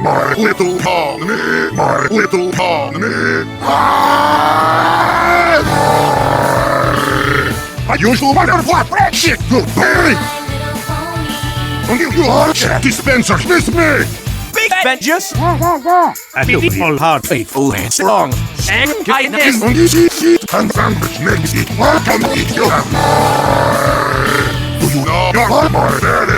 my little colony, my little colony. My usual butterfly friendship, goodbye. You are a dispenser, miss me. Big vengeance. A beautiful heart, faithful and strong. And kindness. And sandwich makes it welcome to eat your. Do you know you're my daddy?